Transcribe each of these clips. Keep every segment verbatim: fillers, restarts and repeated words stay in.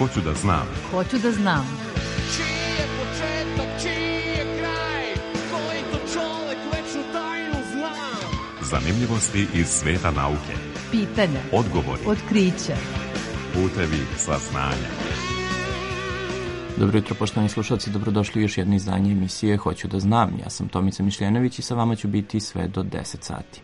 Hoću da znam. Hoću da znam. Čiji je početak, čiji je kraj, koji to čovek večnu tajnu zna. Zanimljivosti iz sveta nauke. Pitanja, odgovori, otkrića, putevi saznanja. Dobro jutro, poštovani slušalci, dobrodošli u još jedno izdanje emisije Hoću da znam. Ja sam Tomica Mišljenović i sa vama ću biti sve do deset sati.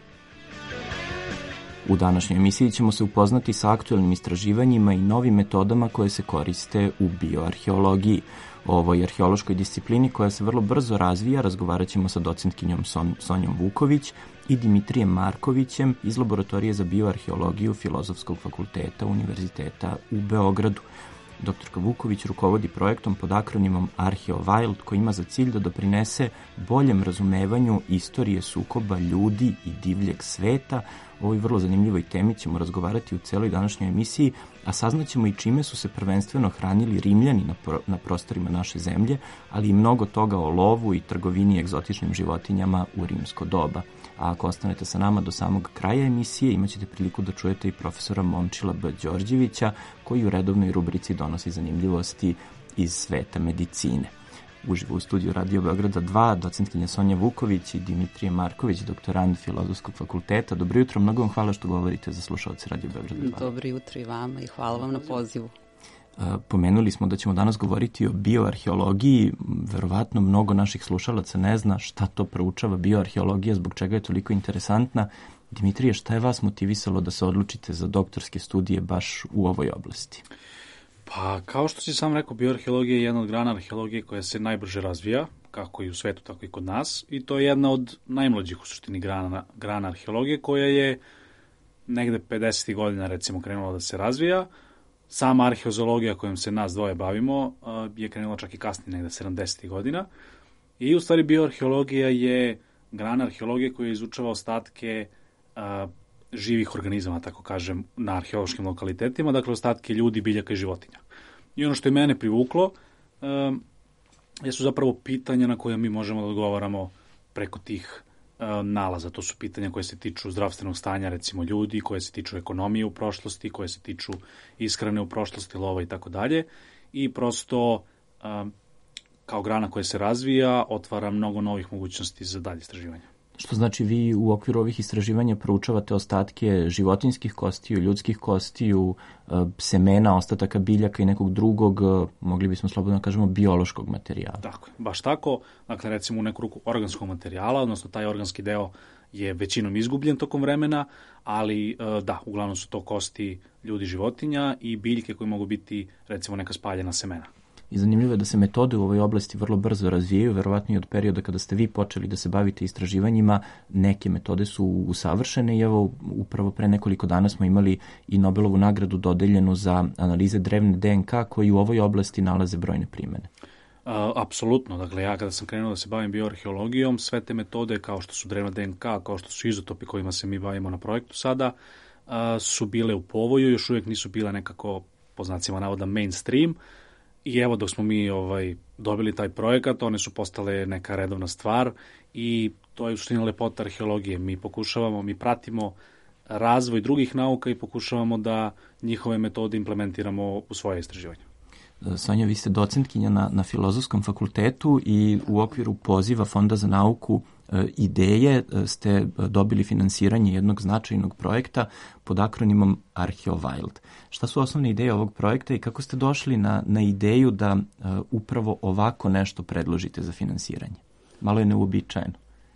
U današnjoj emisiji ćemo se upoznati sa aktuelnim istraživanjima i novim metodama koje se koriste u bioarheologiji. O ovoj arheološkoj disciplini koja se vrlo brzo razvija razgovarat ćemo sa docentkinjom Son- Sonjom Vuković i Dimitrijem Markovićem iz Laboratorije za bioarheologiju Filozofskog fakulteta Univerziteta u Beogradu. Doktorka Vuković rukovodi projektom pod akronimom ArcheoWild koji ima za cilj da doprinese boljem razumevanju istorije sukoba ljudi i divljeg sveta. O ovoj vrlo zanimljivoj temi ćemo razgovarati u celoj današnjoj emisiji, a saznaćemo i čime su se prvenstveno hranili Rimljani na, pro, na prostorima naše zemlje, ali i mnogo toga o lovu i trgovini egzotičnim životinjama u rimsko doba. A ako ostanete sa nama do samog kraja emisije, imaćete priliku da čujete i profesora Momčila B. Đorđevića, koji u redovnoj rubrici donosi zanimljivosti iz sveta medicine. Uživo u studiju Radio Beograda dva, docentkinja Sonja Vuković i Dimitrije Marković, doktorant Filozofskog fakulteta. Dobro jutro, mnogo vam hvala što govorite za slušalce Radio Beograda dva. Dobro jutro i vama i hvala vam na pozivu. Pomenuli smo da ćemo danas govoriti o bioarheologiji. Verovatno mnogo naših slušalaca ne zna šta to proučava bioarheologija, zbog čega je toliko interesantna. Dimitrije, šta je vas motivisalo da se odlučite za doktorske studije baš u ovoj oblasti? Pa, kao što si sam rekao, bioarheologija je jedna od grana arheologije koja se najbrže razvija, kako i u svetu, tako i kod nas. I to je jedna od najmlađih u suštini grana, grana arheologije koja je negde pedesetih godina recimo krenula da se razvija. Sama arheozoologija kojom se nas dvoje bavimo je krenula čak i kasnije, negde sedamdesetih godina. I u stvari bioarheologija je grana arheologije koja izučava ostatke a, živih organizama, tako kažem, na arheološkim lokalitetima, dakle ostatke ljudi, biljaka i životinja. I ono što je mene privuklo a, jesu zapravo pitanja na koje mi možemo da odgovaramo preko tih a, nalaza. To su pitanja koje se tiču zdravstvenog stanja, recimo ljudi, koje se tiču ekonomije u prošlosti, koje se tiču ishrane u prošlosti, lova i tako dalje. I prosto a, kao grana koja se razvija otvara mnogo novih mogućnosti za dalje istraživanje. Što znači vi u okviru ovih istraživanja proučavate ostatke životinjskih kostiju, ljudskih kostiju, semena, ostataka biljaka i nekog drugog, mogli bismo slobodno kažemo, biološkog materijala. Tako, baš tako. Dakle, recimo u neku ruku organskog materijala, odnosno taj organski deo je većinom izgubljen tokom vremena, ali da, uglavnom su to kosti ljudi, životinja i biljke koje mogu biti recimo neka spaljena semena. I zanimljivo je da se metode u ovoj oblasti vrlo brzo razvijaju, verovatno i od perioda kada ste vi počeli da se bavite istraživanjima, neke metode su usavršene i evo upravo pre nekoliko dana smo imali i Nobelovu nagradu dodeljenu za analize drevne D N K koji u ovoj oblasti nalaze brojne primene. A, apsolutno, dakle ja kada sam krenuo da se bavim bioarheologijom, sve te metode kao što su drevna D N K, kao što su izotopi kojima se mi bavimo na projektu sada, a, su bile u povoju, još uvijek nisu bile nekako, po znacima navoda, mainstream. I evo dok smo mi ovaj, dobili taj projekat, one su postale neka redovna stvar i to je u suštini lepota arheologije. Mi pokušavamo, mi pratimo razvoj drugih nauka i pokušavamo da njihove metode implementiramo u svoje istraživanje. Sonja, vi ste docentkinja na, na Filozofskom fakultetu i u okviru poziva Fonda za nauku ideje ste dobili finansiranje jednog značajnog projekta pod akronimom ArcheoWild. Šta su osnovne ideje ovog projekta i kako ste došli na, na ideju da uh, upravo ovako nešto predložite za finansiranje? Malo je neuobičajeno.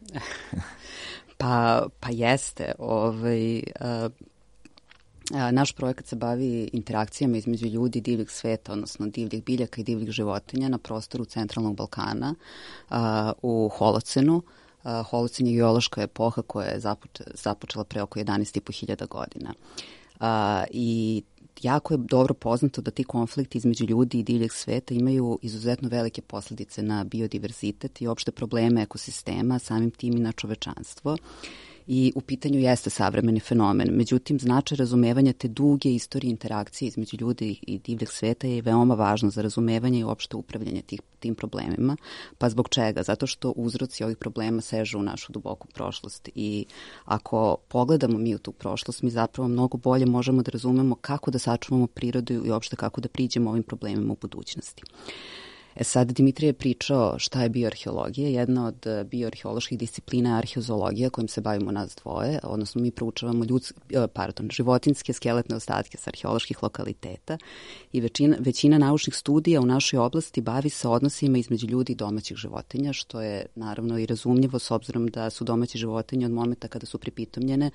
pa, pa jeste. Ovaj, uh, naš projekat se bavi interakcijama između ljudi i divljeg sveta, odnosno divljih biljaka i divljih životinja na prostoru centralnog Balkana uh, u Holocenu. Uh, Holocen je geološka epoha koja je započe, započela pre oko jedanaest i po hiljada godina. Uh, I jako je dobro poznato da ti konflikti između ljudi i divljeg sveta imaju izuzetno velike posledice na biodiverzitet i opšte probleme ekosistema, samim tim i na čovečanstvo. i u pitanju jeste savremeni fenomen. Međutim, značaj razumevanja te duge istorije interakcije između ljudi i divljeg sveta je veoma važno za razumevanje i uopšte upravljanje tih, tim problemima. Pa zbog čega? Zato što uzroci ovih problema sežu u našu duboku prošlost i ako pogledamo mi u tu prošlost, mi zapravo mnogo bolje možemo da razumemo kako da sačuvamo prirodu i uopšte kako da priđemo ovim problemima u budućnosti. E sad, Dimitrije je pričao šta je bioarheologija. Jedna od bioarheoloških disciplina je arheozoologija kojim se bavimo nas dvoje, odnosno mi proučavamo ljudske, pardon, životinjske skeletne ostatke sa arheoloških lokaliteta i većina, većina naučnih studija u našoj oblasti bavi se odnosima između ljudi i domaćih životinja, što je naravno i razumljivo s obzirom da su domaće životinje od momenta kada su pripitomljene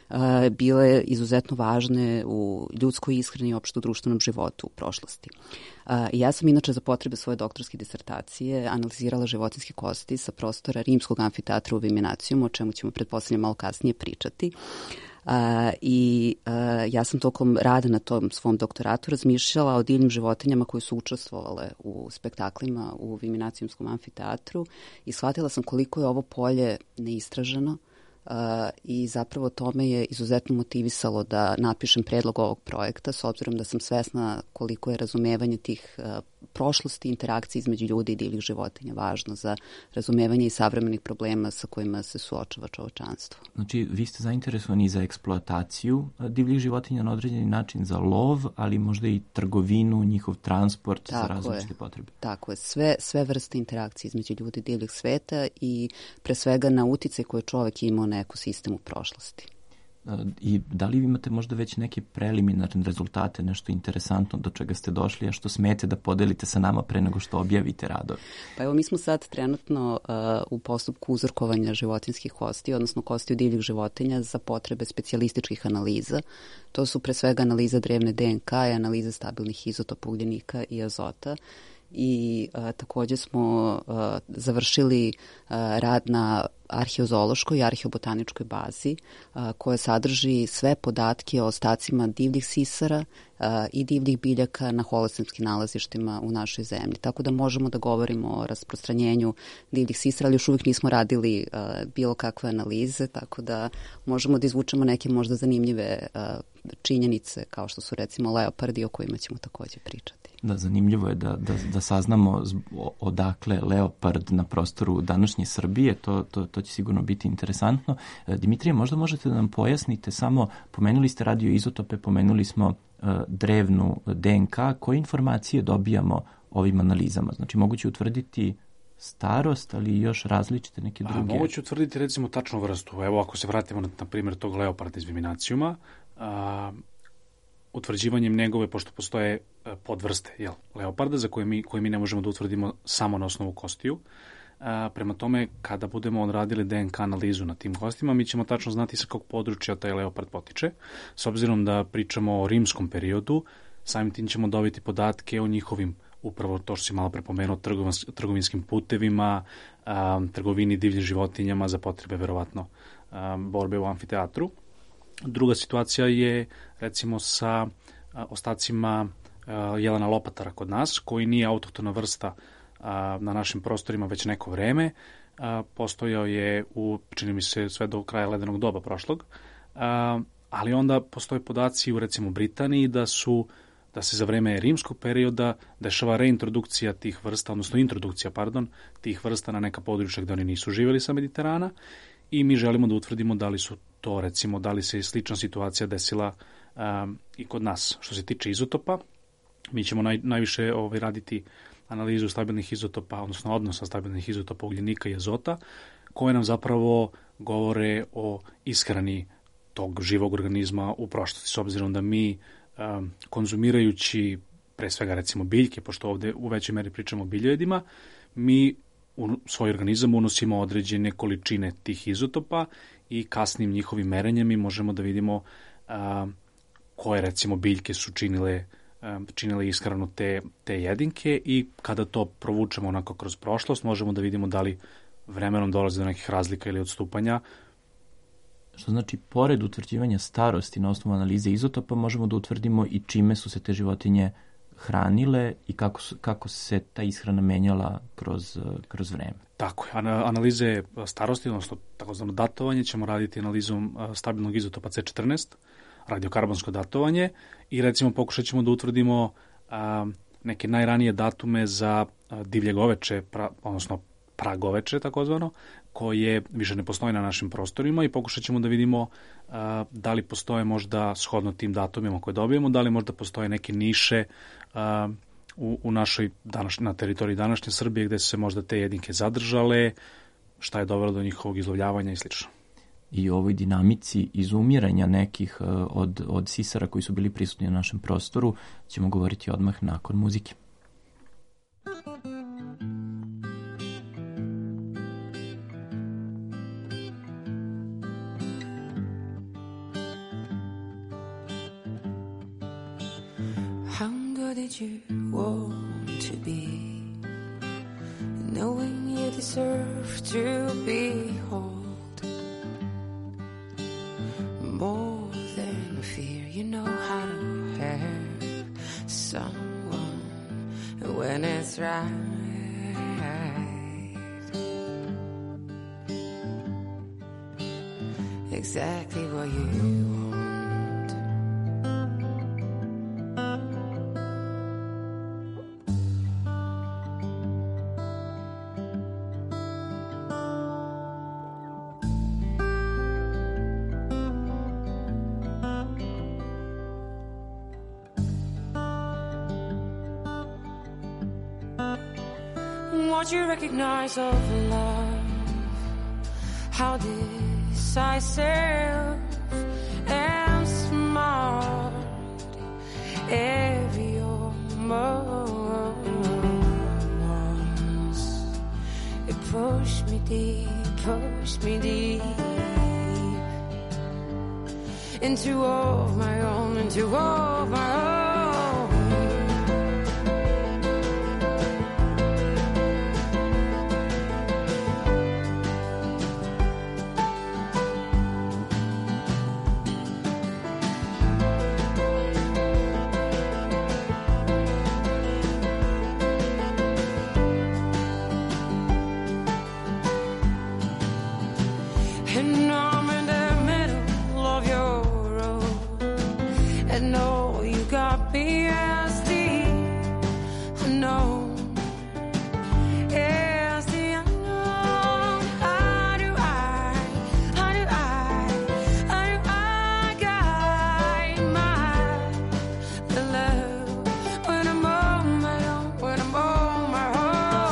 bile izuzetno važne u ljudskoj ishrani i opšte u društvenom životu u prošlosti. Ja sam inače za potrebe svoje doktorske disertacije analizirala životinjske kosti sa prostora rimskog amfiteatra u Viminacijum, o čemu ćemo pretpostavljam malo kasnije pričati. Uh, i uh, ja sam tokom rada na tom svom doktoratu razmišljala o divnim životinjama koje su učestvovale u spektaklima u Viminacijumskom amfiteatru i shvatila sam koliko je ovo polje neistraženo. Uh, i zapravo to me je izuzetno motivisalo da napišem predlog ovog projekta, s obzirom da sam svesna koliko je razumevanje tih uh, prošlosti, interakcije između ljudi i divljih životinja važno za razumevanje i savremenih problema sa kojima se suočava čovečanstvo. Znači, vi ste zainteresovani za eksploataciju divljih životinja na određeni način, za lov, ali možda i trgovinu, njihov transport tako za različite je. Potrebe. Tako je. Sve, sve vrste interakcije između ljudi i divljih sveta i pre svega na uticaj koje čovek imao na ekosistem u prošlosti. I da li imate možda već neke preliminarne rezultate, nešto interesantno do čega ste došli, a što smete da podelite sa nama pre nego što objavite radove? Pa evo, mi smo sad trenutno uh, u postupku uzorkovanja životinjskih kosti, odnosno kosti od divljih životinja za potrebe specijalističkih analiza. To su pre svega analiza drevne D N K i analiza stabilnih izotopa ugljenika i azota. I a, takođe smo a, završili a, rad na arheozoološkoj i arheobotaničkoj bazi a, koja sadrži sve podatke o ostacima divljih sisara a, i divljih biljaka na holocenskim nalazištima u našoj zemlji. Tako da možemo da govorimo o rasprostranjenju divljih sisara, ali još uvijek nismo radili a, bilo kakve analize, tako da možemo da izvučemo neke možda zanimljive a, činjenice kao što su recimo leopardi o kojima ćemo takođe pričati. Da, zanimljivo je da, da, da saznamo odakle leopard na prostoru današnje Srbije, to, to, to će sigurno biti interesantno. Dimitrije, možda možete da nam pojasnite samo, pomenuli ste radioizotope, pomenuli smo uh, drevnu D N K, koje informacije dobijamo ovim analizama? Znači, moguće utvrditi starost, ali još različite neke druge? A, moguće utvrditi recimo tačnu vrstu. Evo, ako se vratimo na, na primjer tog leoparda iz Viminacijuma, a, utvrđivanjem njegove, pošto postoje podvrste jel, leoparda za koje mi, koje mi ne možemo da utvrdimo samo na osnovu kostiju. A, prema tome, kada budemo odradili D N K analizu na tim kostima, mi ćemo tačno znati sa kog područja taj leopard potiče. S obzirom da pričamo o rimskom periodu, samim tim ćemo dobiti podatke o njihovim, upravo to što si malo prepomenuo, trgovinskim putevima, a, trgovini divljim životinjama za potrebe, verovatno, a, borbe u amfiteatru. Druga situacija je, recimo, sa a, ostacima a, jelena lopatara kod nas, koji nije autohtona vrsta a, na našim prostorima već neko vreme. A, postojao je u, čini mi se, sve do kraja ledenog doba prošlog, a, ali onda postoje podaci u, recimo, Britaniji da su da se za vreme rimskog perioda dešava reintrodukcija tih vrsta, odnosno introdukcija, pardon, tih vrsta na neka područja gde oni nisu živjeli sa Mediterana i mi želimo da utvrdimo da li su to, recimo, da li se slična situacija desila um, i kod nas. Što se tiče izotopa, mi ćemo naj, najviše ovaj, raditi analizu stabilnih izotopa, odnosno odnosa stabilnih izotopa ugljenika i azota, koje nam zapravo govore o ishrani tog živog organizma u prošlosti, s obzirom da mi um, konzumirajući pre svega recimo biljke, pošto ovde u većoj meri pričamo o biljojedima, mi u svoj organizam unosimo određene količine tih izotopa i kasnim njihovim merenjem mi možemo da vidimo a, koje recimo biljke su činile, a, činile ishranu te, te jedinke i kada to provučemo onako kroz prošlost možemo da vidimo da li vremenom dolazi do nekih razlika ili odstupanja. Što znači, pored utvrđivanja starosti na osnovu analize izotopa možemo da utvrdimo i čime su se te životinje hranile i kako, su, kako se ta ishrana menjala kroz, kroz vreme. Tako je. Analize starosti, odnosno takozvano datovanje, ćemo raditi analizom stabilnog izotopa C četrnaest, radiokarbonsko datovanje, i recimo pokušat ćemo da utvrdimo a, neke najranije datume za a, divlje goveče, pra, odnosno pragoveče takozvano, koje više ne postoji na našim prostorima, i pokušat ćemo da vidimo a, da li postoje možda shodno tim datumima koje dobijemo, da li možda postoje neke niše a, u, u našoj današ, na teritoriji današnje Srbije gde su se možda te jedinke zadržale, šta je dovelo do njihovog izlovljavanja i slično. I o ovoj dinamici izumiranja nekih uh, od, od sisara koji su bili prisutni na našem prostoru ćemo govoriti odmah nakon muzike. How good did you want to be, knowing you deserve to be whole? More than fear, you know how to have someone when it's right. Exactly what you want. What you recognize of love, how decisive and smart every almost. It pushed me deep, pushed me deep into all of my own, into all of my own. And I'm in the middle of your road, and no, you got me as the unknown, as the unknown. How do I, how do I, how do I guide my love when I'm on my own, when I'm on my own?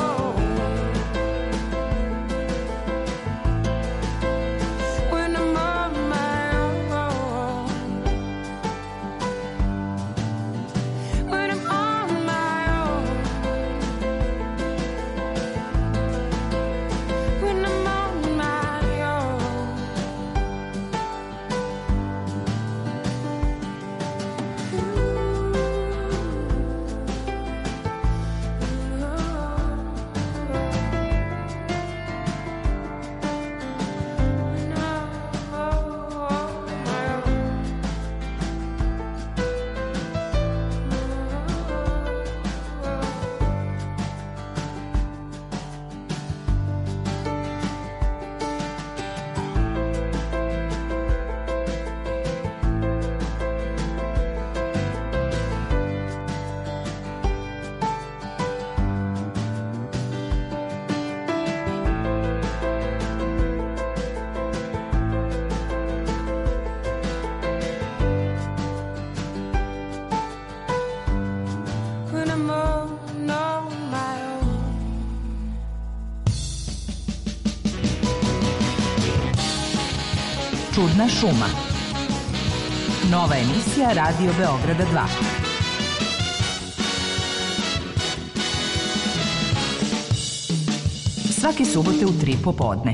Čudna šuma. Nova emisija Radio Beograda dva. Svake subote u tri popodne.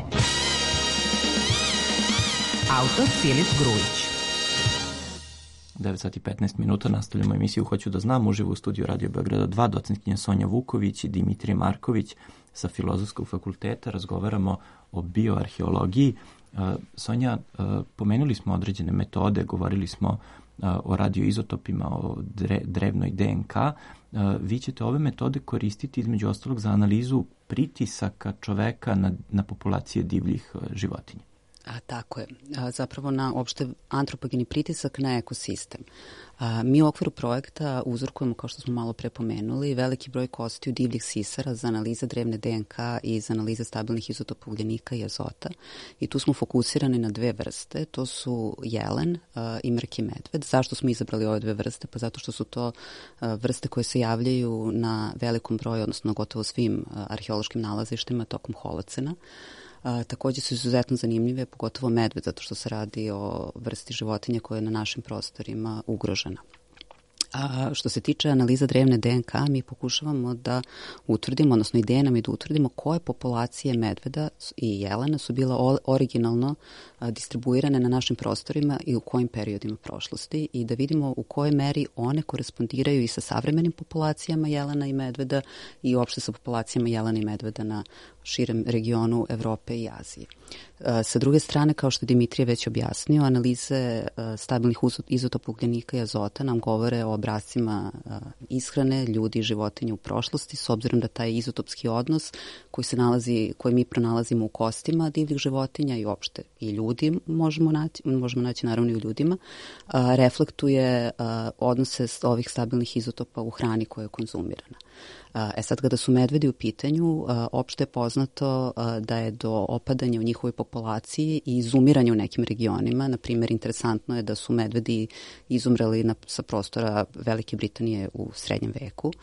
Autor Filip Grujić. devet sati i petnaest minuta, nastavljamo emisiju Hoću da znam, uživo u studiju Radio Beograda dva, docentkinja Sonja Vuković i Dimitrije Marković sa Filozofskog fakulteta. Razgovaramo o bioarheologiji. Sonja, pomenuli smo određene metode, govorili smo o radioizotopima, o drevnoj D N K. vi ćete ove metode koristiti između ostalog za analizu pritisaka čoveka na, na populacije divljih životinja. A, tako je. A, zapravo na opšte antropogeni pritisak na ekosistem. A, mi u okviru projekta uzorkujemo, kao što smo malo pre pomenuli, veliki broj kostiju divljih sisara za analize drevne D N K i za analize stabilnih izotopa ugljenika i azota. I tu smo fokusirani na dve vrste. To su jelen a, i mrki medved. Zašto smo izabrali ove dve vrste? Pa zato što su to a, vrste koje se javljaju na velikom broju, odnosno gotovo svim a, arheološkim nalazištima tokom holocena. A, takođe su izuzetno zanimljive, pogotovo medved, zato što se radi o vrsti životinja koja je na našim prostorima ugrožena. A što se tiče analiza drevne D N K, mi pokušavamo da utvrdimo, odnosno ideja nam je da utvrdimo koje populacije medveda i jelena su bila originalno distribuirane na našim prostorima i u kojim periodima prošlosti i da vidimo u kojoj meri one korespondiraju i sa savremenim populacijama jelena i medveda i uopšte sa populacijama jelena i medveda na širem regionu Evrope i Azije. Sa druge strane, kao što je Dimitrije već objasnio, analize stabilnih izotopa ugljenika i azota nam govore o obrascima ishrane ljudi i životinja u prošlosti, s obzirom da taj izotopski odnos koji se nalazi, koji mi pronalazimo u kostima divljih životinja i uopšte i ljudi možemo naći, možemo naći naravno i u ljudima, reflektuje odnose ovih stabilnih izotopa u hrani koja je konzumirana. E sad, kada su medvedi u pitanju, opšte je poznato da je do opadanja u njihovoj populaciji i izumiranja u nekim regionima. Na primjer, interesantno je da su medvedi izumreli na, sa prostora Velike Britanije u srednjem veku,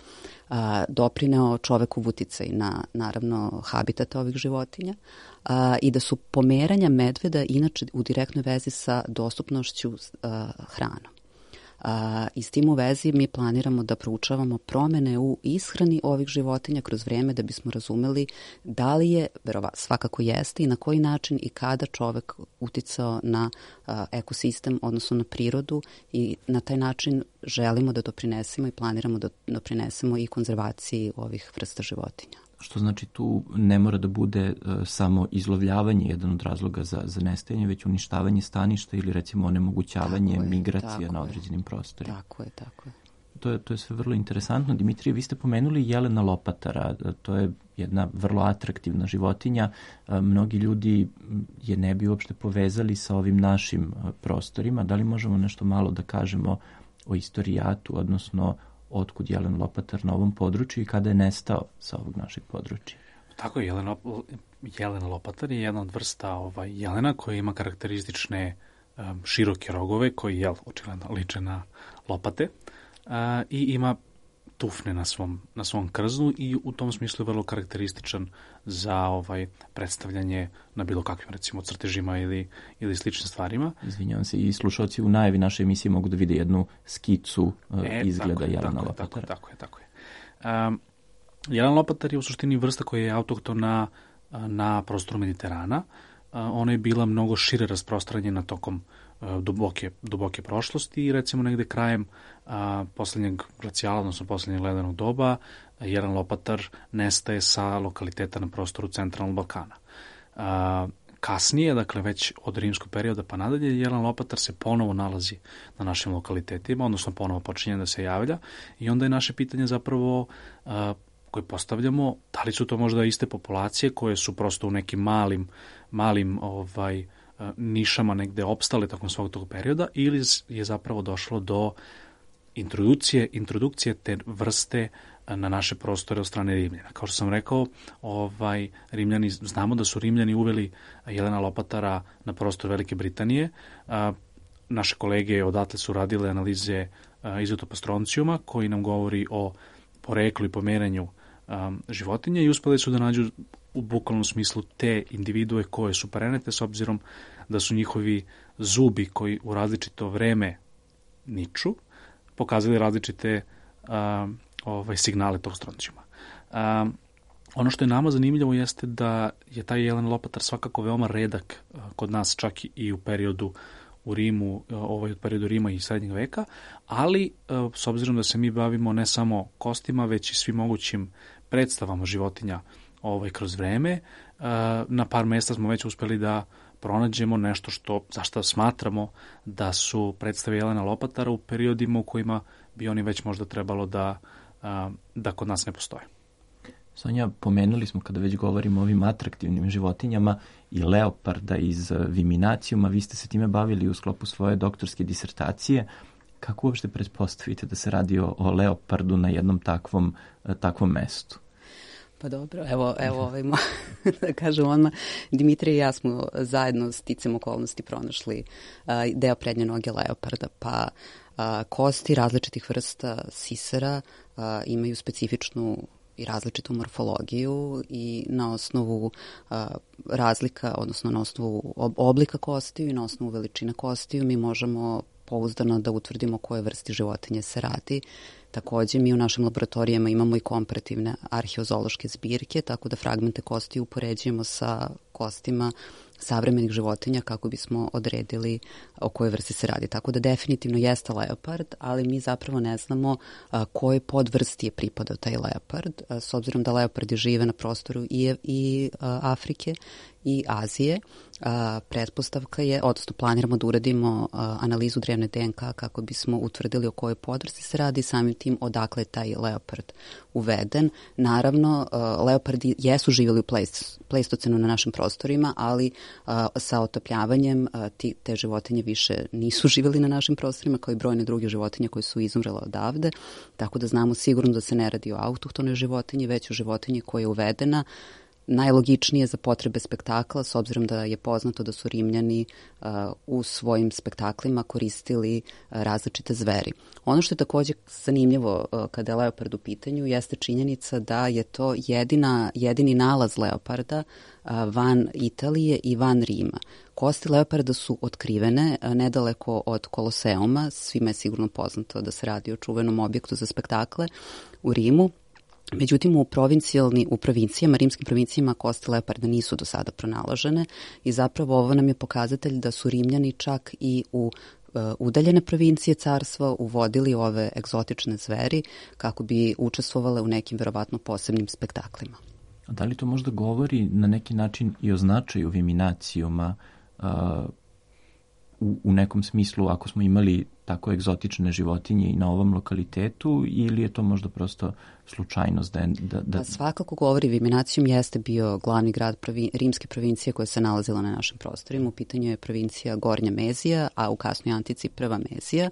doprineo čovekov uticaj na, naravno, habitata ovih životinja i da su pomeranja medveda inače u direktnoj vezi sa dostupnošću hranom. A, I s tim u vezi mi planiramo da proučavamo promene u ishrani ovih životinja kroz vreme da bismo razumeli da li je, verova, svakako jeste i na koji način i kada čovek uticao na a, ekosistem, odnosno na prirodu i na taj način želimo da doprinesemo i planiramo da doprinesemo i konzervaciji ovih vrsta životinja. Što znači tu ne mora da bude uh, samo izlovljavanje jedan od razloga za, za nestajanje, već uništavanje staništa ili recimo onemogućavanje je, migracije na određenim prostorima. Tako je, tako je. To je, to je sve vrlo interesantno. Dimitrije, vi ste pomenuli jelena lopatara. To je jedna vrlo atraktivna životinja. Mnogi ljudi je ne bi uopšte povezali sa ovim našim prostorima. Da li možemo nešto malo da kažemo o istorijatu, odnosno otkud jelen lopatar na ovom području i kada je nestao sa ovog našeg područja? Tako je, jelen, jelen lopatar je jedna od vrsta ovaj, jelena koja ima karakteristične um, široke rogove koji jel, očigledno liče na lopate uh, i ima tufne na svom, na svom krznu i u tom smislu je vrlo karakterističan za ovaj predstavljanje na bilo kakvim recimo crtežima ili, ili sličnim stvarima. Izvinjavam se, i slušalci u najavi naše emisije mogu da vide jednu skicu e, izgleda tako, jelena tako, lopatara. Tako je, tako je. Um, jelen lopatar je u suštini vrsta koja je autohtona na prostoru Mediterana. Uh, ona je bila mnogo šire rasprostranjena tokom uh, duboke, duboke prošlosti i recimo negde krajem uh, poslednjeg glacijala, odnosno poslednjeg ledenog doba, uh, jelen lopatar nestaje sa lokaliteta na prostoru centralnog Balkana. Uh, kasnije, dakle već od rimskog perioda pa nadalje, jelen lopatar se ponovo nalazi na našim lokalitetima, odnosno ponovo počinje da se javlja i onda je naše pitanje zapravo uh, koje postavljamo, da li su to možda iste populacije koje su prosto u nekim malim, malim ovaj, nišama negde opstale tokom svog tog perioda ili je zapravo došlo do introdukcije, introdukcije te vrste na naše prostore od strane Rimljana. Kao što sam rekao, ovaj, Rimljani, znamo da su Rimljani uveli jelena lopatara na prostor Velike Britanije. A, naše kolege odatle su radile analize a, izotopa stroncijuma koji nam govori o poreklu i pomeranju um, životinja i uspeli su da nađu u bukvalnom smislu te individue koje su prenete s obzirom da su njihovi zubi koji u različito vreme niču, pokazali različite um, ovaj, signale tog stroncijuma. Um, ono što je nama zanimljivo jeste da je taj jelen lopatar svakako veoma redak uh, kod nas čak i u periodu u Rimu, ovaj od periodu Rima i srednjeg veka, ali s obzirom da se mi bavimo ne samo kostima, već i svim mogućim predstavama životinja ovaj, kroz vreme, na par mesta smo već uspeli da pronađemo nešto što, zašto smatramo da su predstave jelena lopatara u periodima u kojima bi oni već možda trebalo da a, da kod nas ne postoje. Sonja, pomenuli smo kada već govorimo o ovim atraktivnim životinjama i leoparda iz Viminacijuma. Vi ste se time bavili u sklopu svoje doktorske disertacije. Kako uopšte pretpostavite da se radi o, o leopardu na jednom takvom, takvom mestu? Pa dobro, evo, evo ovaj, da kažem odmah, Dimitrij i ja smo zajedno sticam okolnosti pronašli uh, deo prednje noge leoparda, pa uh, kosti različitih vrsta sisera uh, imaju specifičnu i različitu morfologiju i na osnovu a, razlika, odnosno na osnovu oblika kostiju i na osnovu veličine kostiju mi možemo pouzdano da utvrdimo koje vrsti životinje se radi. Takođe, mi u našim laboratorijama imamo i komparativne arheozološke zbirke, tako da fragmente kostiju upoređujemo sa kostima savremenih životinja kako bismo odredili o kojoj vrsti se radi. Tako da definitivno jeste leopard, ali mi zapravo ne znamo a, kojoj podvrsti je pripadao taj leopard, a, s obzirom da leopardi žive na prostoru i, i a, Afrike i Azije. A, pretpostavka je, odnosno planiramo da uradimo a, analizu drevne D N K kako bismo utvrdili o kojoj podvrsti se radi, samim tim odakle je taj leopard uveden. Naravno, a, leopardi jesu živjeli u pleist, pleistocenu na našim prostorima, ali a, sa otopljavanjem a, ti, te životinje više nisu živjeli na našim prostorima, kao i brojne druge životinje koje su izumrele odavde, tako da znamo sigurno da se ne radi o autohtonoj životinji, već o životinji koja je uvedena najlogičnije za potrebe spektakla, s obzirom da je poznato da su Rimljani uh, u svojim spektaklima koristili uh, različite zveri. Ono što je takođe zanimljivo uh, kada je leopard u pitanju jeste činjenica da je to jedina, jedini nalaz leoparda uh, van Italije i van Rima. Kosti leoparda su otkrivene uh, nedaleko od Koloseuma, svima je sigurno poznato da se radi o čuvenom objektu za spektakle u Rimu. Međutim, u, provincijalni, u provincijama, rimskim provincijama kosti leoparda nisu do sada pronalažene i zapravo ovo nam je pokazatelj da su Rimljani čak i u uh, udaljene provincije carstva uvodili ove egzotične zveri kako bi učestvovale u nekim verovatno posebnim spektaklima. A da li to možda govori na neki način i o značaju Viminacijuma uh, u, u nekom smislu ako smo imali tako egzotične životinje i na ovom lokalitetu, ili je to možda prosto slučajnost? Da, da, da... Pa svakako govori, Viminacijum jeste bio glavni grad provi, rimske provincije koja se nalazila na našim prostorima. U pitanju je provincija Gornja Mezija, a u kasnoj antici Prva Mezija.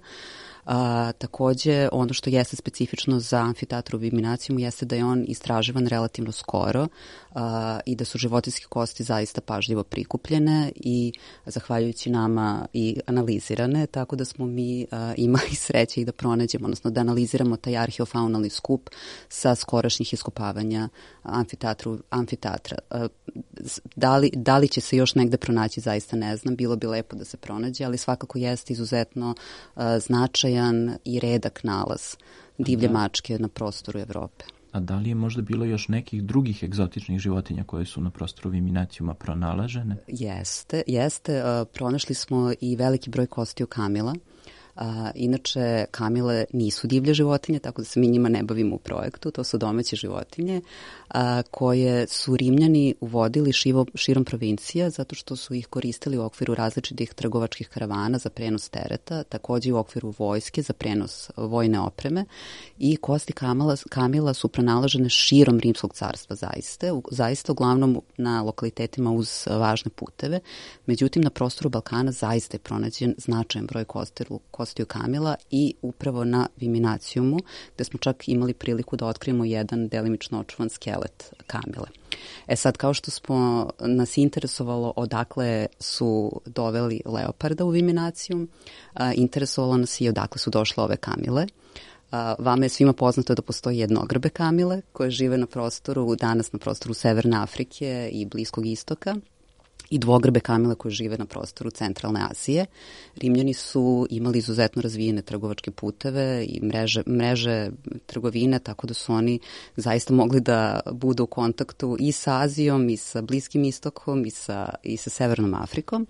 A, takođe, ono što jeste specifično za amfiteatru u Viminacijumu jeste da je on istraživan relativno skoro a, i da su životinjske kosti zaista pažljivo prikupljene i zahvaljujući nama i analizirane, tako da smo mi a, imali sreće i da pronađemo, odnosno da analiziramo taj arheofaunalni skup sa skorašnjih iskopavanja amfiteatru, amfiteatra. A, da, li, da li će se još negde pronaći, zaista ne znam, bilo bi lepo da se pronađe, ali svakako jeste izuzetno a, značajan i redak nalaz divlje mačke na prostoru Evrope. A da li je možda bilo još nekih drugih egzotičnih životinja koje su na prostoru Viminacijuma pronalažene? Jeste, jeste. Pronašli smo i veliki broj kostiju kamila. A, inače, kamile nisu divlje životinje, tako da se mi njima ne bavimo u projektu, to su domaće životinje a, koje su Rimljani uvodili šivo, širom provincija zato što su ih koristili u okviru različitih trgovačkih karavana za prenos tereta, takođe i u okviru vojske za prenos vojne opreme i kosti kamila, kamila su pronalažene širom Rimskog carstva zaista, u, zaista uglavnom na lokalitetima uz važne puteve. Međutim, na prostoru Balkana zaista je pronađen značajan broj kostiju kostiju kamila i upravo na Viminacijumu, gde smo čak imali priliku da otkrijemo jedan delimično očuvan skelet kamile. E sad, kao što smo nas interesovalo odakle su doveli leoparda u Viminacijum, a, interesovalo nas i odakle su došle ove kamile. A, vama je svima poznato da postoji jednogrbe kamile koje žive na prostoru, danas na prostoru Severne Afrike i Bliskog istoka, i dvogrbe kamile koje žive na prostoru Centralne Azije. Rimljani su imali izuzetno razvijene trgovačke puteve i mreže, mreže trgovine, tako da su oni zaista mogli da budu u kontaktu i sa Azijom, i sa Bliskim istokom, i sa, i sa Severnom Afrikom.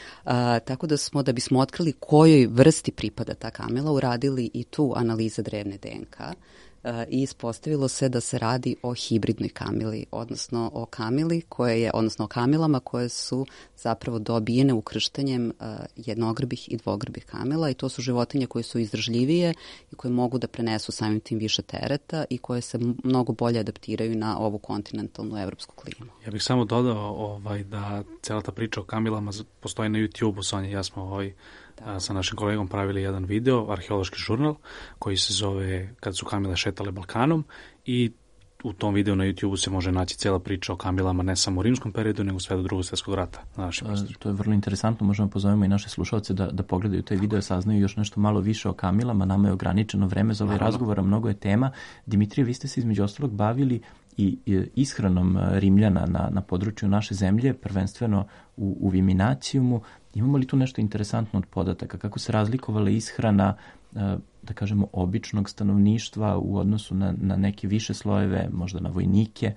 A, tako da smo, da bismo otkrili kojoj vrsti pripada ta kamila, uradili i tu analiza drevne D N K. e, i ispostavilo se da se radi o hibridnoj kamili, odnosno o kamili koje je, odnosno o kamilama koje su zapravo dobijene ukrštanjem e, jednogrbih i dvogrbih kamila i to su životinje koje su izdržljivije i koje mogu da prenesu samim tim više tereta i koje se mnogo bolje adaptiraju na ovu kontinentalnu evropsku klimu. Ja bih samo dodao ovaj, da cela ta priča o kamilama postoji na YouTube-u, Sonja i ja smo ovaj, a, sa našim kolegom pravili jedan video, arheološki žurnal, koji se zove Kad su kamile šetale Balkanom i u tom videu na YouTube-u se može naći cela priča o kamilama ne samo u rimskom periodu, nego sve do drugog svjetskog rata na našem prostoru. To je vrlo interesantno, možemo pozovemo i naše slušalce da, da pogledaju taj video, saznaju još nešto malo više o kamilama, nama je ograničeno vreme za ovaj razgovor, mnogo je tema. Dimitrije, vi ste se između ostalog bavili i ishranom Rimljana na, na području naše zemlje, prvenstveno u, u Viminacijumu. Imamo li tu nešto interesantno od podataka? Kako se razlikovala ishrana, da kažemo, običnog stanovništva u odnosu na, na neke više slojeve, možda na vojnike?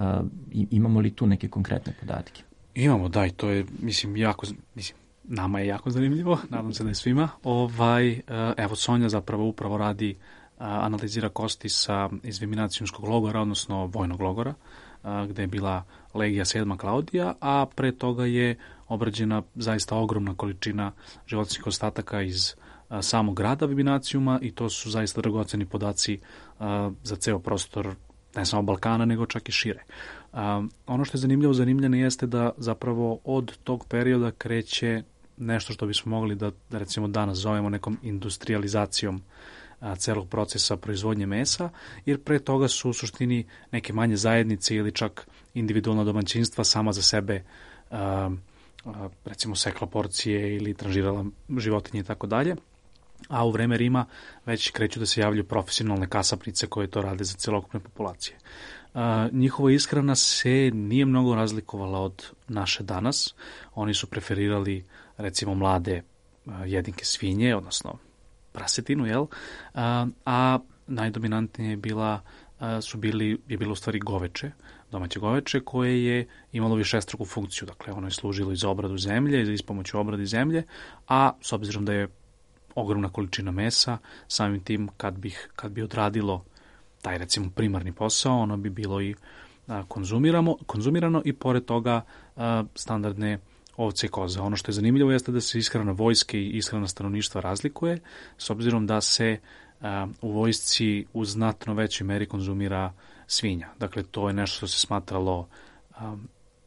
Imamo li tu neke konkretne podatke? Imamo, da, i to je, mislim, jako, mislim, nama je jako zanimljivo, nadam se da je svima. Ovaj, evo, Sonja zapravo upravo radi, analizira kosti sa iz Viminacijumskog logora, odnosno vojnog logora, gde je bila Legija sedma Klaudija, a pre toga je obrađena zaista ogromna količina životinjskih ostataka iz a, samog grada Viminacijuma i to su zaista dragoceni podaci a, za ceo prostor ne samo Balkana, nego čak i šire. A, ono što je zanimljivo za Rimljane jeste da zapravo od tog perioda kreće nešto što bismo mogli da, da recimo danas zovemo nekom industrializacijom a, celog procesa proizvodnje mesa, jer pre toga su u suštini neke manje zajednice ili čak individualna domaćinstva sama za sebe a, a, recimo sekla porcije ili tranžirala životinje i tako dalje. A u vreme Rima već kreću da se javljaju profesionalne kasapnice koje to rade za celokupne populacije. A, njihova ishrana se nije mnogo razlikovala od naše danas. Oni su preferirali recimo mlade a, jedinke svinje, odnosno prasetinu, jel? A, a najdominantnije je bila, a, su bili, je bilo u stvari goveče, domaće goveče, koje je imalo višestruku funkciju. Dakle, ono je služilo i za obradu zemlje, i za ispomoću obradi zemlje, a s obzirom da je ogromna količina mesa, samim tim kad, bih, kad bi odradilo taj recimo primarni posao, ono bi bilo i a, konzumiramo, konzumirano i pored toga a, standardne ovce i koze. Ono što je zanimljivo jeste da se ishrana vojske i ishrana stanovništva razlikuje, s obzirom da se a, u vojsci u znatno većoj meri konzumira svinja. Dakle, to je nešto što se smatralo, a,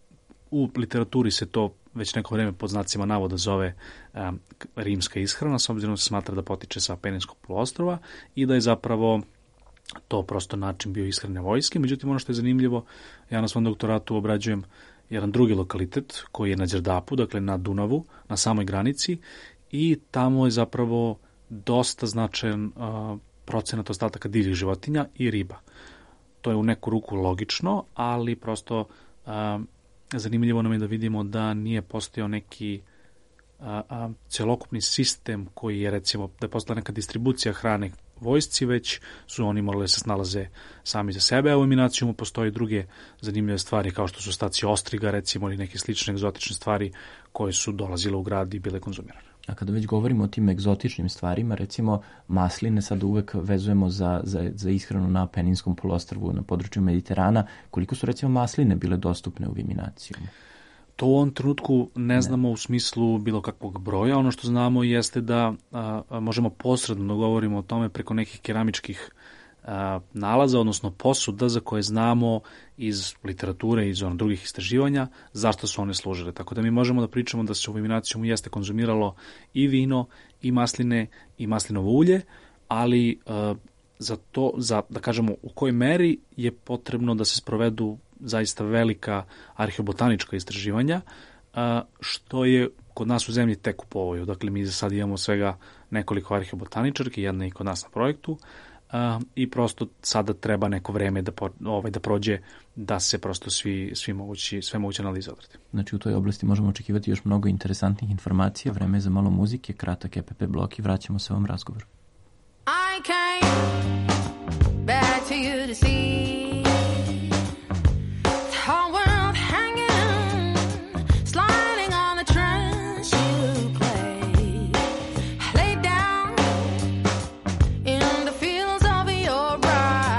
u literaturi se to već neko vreme pod znacima navoda zove a, rimska ishrana, s obzirom da se smatra da potiče sa Apeninskog poluostrva i da je zapravo to prosto način bio ishrane vojske. Međutim, ono što je zanimljivo, ja na svom doktoratu obrađujem jedan drugi lokalitet koji je na Đerdapu, dakle na Dunavu, na samoj granici, i tamo je zapravo dosta značajan a, procenat ostataka divljih životinja i riba. To je u neku ruku logično, ali prosto a, zanimljivo nam je da vidimo da nije postojao neki a, a, celokupni sistem koji je, recimo, da je postala neka distribucija hrane vojsci, već su oni morali da se snalaze sami za sebe, a u Viminacijumu postoje druge zanimljive stvari kao što su stacije ostriga, recimo, ili neke slične egzotične stvari koje su dolazile u grad i bile konzumirane. A kada već govorimo o tim egzotičnim stvarima, recimo masline sad uvek vezujemo za, za, za ishranu na Apeninskom poluostrvu, na području Mediterana. Koliko su recimo masline bile dostupne u Viminacijumu? To u ovom trenutku ne znamo u smislu bilo kakvog broja. Ono što znamo jeste da a, a, možemo posredno govorimo o tome preko nekih keramičkih a, nalaza, odnosno posuda za koje znamo iz literature i iz onih drugih istraživanja zašto su one služile. Tako da mi možemo da pričamo da se u Viminacijumu jeste konzumiralo i vino, i masline, i maslinovo ulje, ali a, za to, za, da kažemo u kojoj meri je potrebno da se sprovedu zaista velika arheobotanička istraživanja, a, što je kod nas u zemlji tek u povoju. Dakle, mi za sad imamo svega nekoliko arheobotaničarki, jedna i kod nas na projektu, a, i prosto sada treba neko vreme da, po, ovaj, da prođe da se prosto svi, svi mogući, sve moguće analize odrade. Znači u toj oblasti možemo očekivati još mnogo interesantnih informacija, vreme je za malo muzike, kratak E P P blok i vraćamo se ovom razgovoru. I came back to you to see the whole world hanging, sliding on the trance you play. Lay down in the fields of your bride.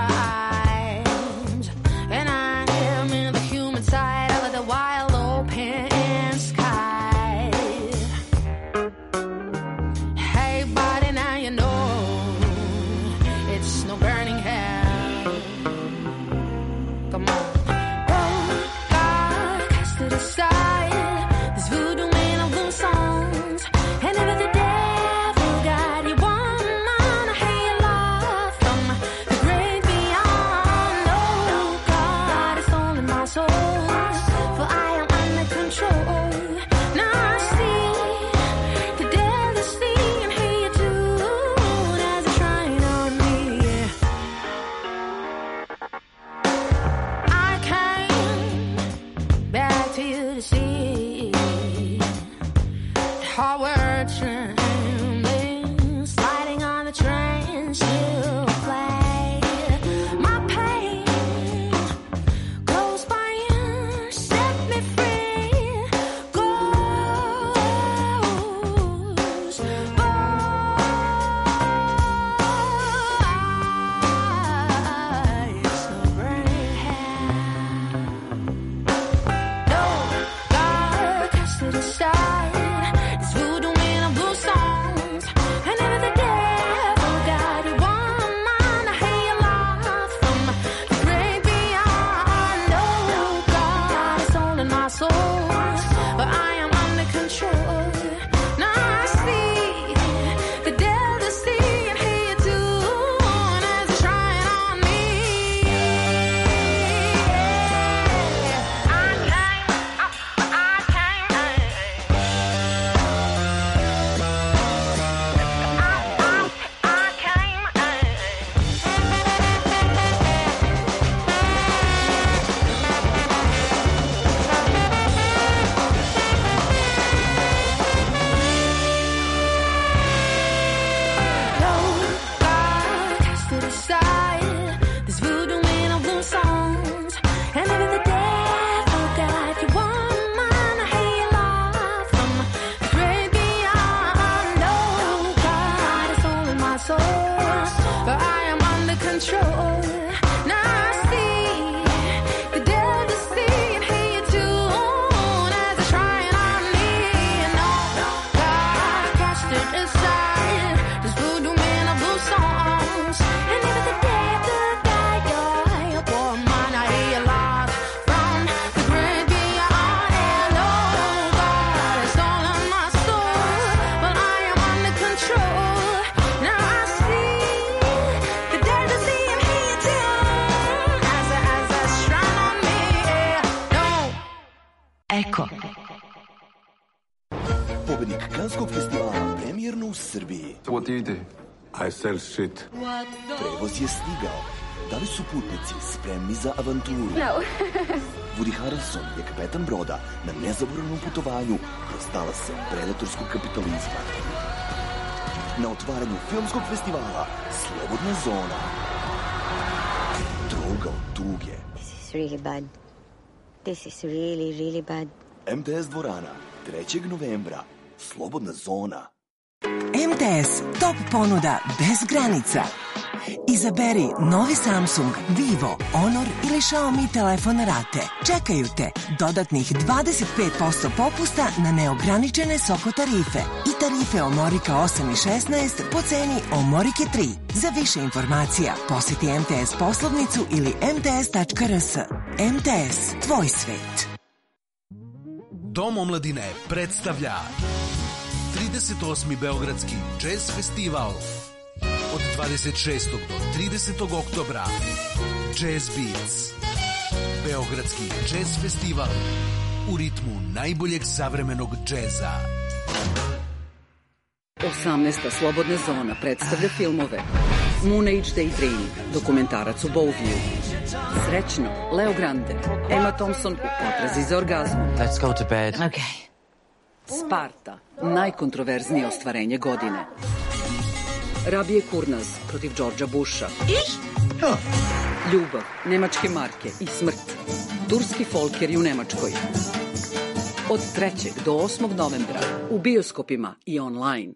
Eko. Pobednik Kanskog festivala premijerno u Srbiji. What do you do? I sell shit. Prevoz je stigao. Da li su putnici spremni za avanturu? No. Woody Harrelson je kapetan broda na nezaboravnom putovanju kroz talase predatorskog kapitalizma. Na otvaranju filmskog festivala Slobodna zona. Droga od tuge. This is really bad. This is really, really bad. M T S dvorana, trećeg novembra. Slobodna zona. M T S top ponuda bez granica. Izaberi novi Samsung, Vivo, Honor ili Xiaomi telefon na rate. Čekaju te dodatnih dvadeset pet posto popusta na neograničene Soko tarife i tarife Omorika osam i šesnaest po ceni Omorike tri. Za više informacija posjeti M T S poslovnicu ili em te es tačka er es. M T S, tvoj svet. Dom omladine predstavlja trideset osmi Beogradski jazz festival od dvadeset šestog do tridesetog oktobra. Jazz Beats. Beogradski jazz festival u ritmu najboljeg savremenog džeza. osamnaesta Slobodna zona predstavlja filmove Moon Age Daydream, dokumentarac u Bowview, Srećno, Leo Grande, Emma Thompson u potrazi za orgazmom. Let's go to bed. Okay. Sparta, najkontroverznije ostvarenje godine. Rabije Kurnaz protiv Đorđa Busha. Ljubav, nemačke marke i smrt. Turski folkeri u Nemačkoj. Od trećeg do osmog novembra u bioskopima i online.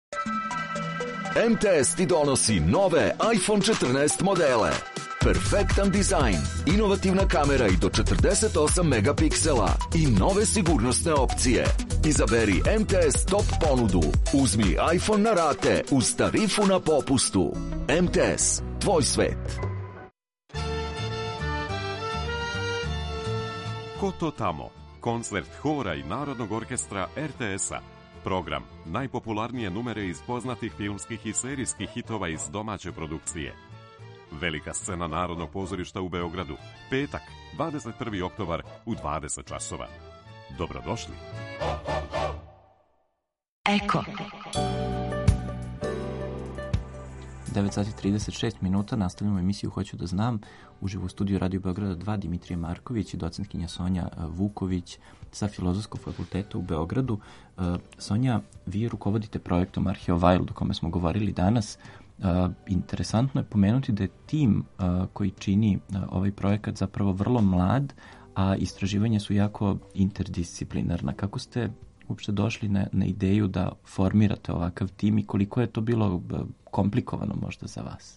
M T S ti donosi nove iPhone četrnaest modele. Perfektan dizajn, inovativna kamera i do četrdeset osam megapiksela i nove sigurnosne opcije. Izaberi M T S top ponudu. Uzmi iPhone na rate uz tarifu na popustu. M T S, tvoj svet. Ko to tamo? Koncert hora i Narodnog orkestra er te es-a. Program najpopularnije numere iz poznatih filmskih i serijskih hitova iz domaće produkcije. Velika scena Narodnog pozorišta u Beogradu. Petak, dvadeset prvi oktobar u dvadeset časova. Dobrodošli. Eko. devet sati trideset šest minuta, nastavljamo emisiju Hoću da znam. Uživo u studiju Radio Beograda dva Dimitrije Marković i docentkinja Sonja Vuković sa Filozofskog fakulteta u Beogradu. Sonja, vi rukovodite projektom Arheowild o kome smo govorili danas. Uh, interesantno je pomenuti da je tim uh, koji čini uh, ovaj projekat zapravo vrlo mlad, a istraživanja su jako interdisciplinarna. Kako ste uopšte došli na, na ideju da formirate ovakav tim i koliko je to bilo uh, komplikovano možda za vas?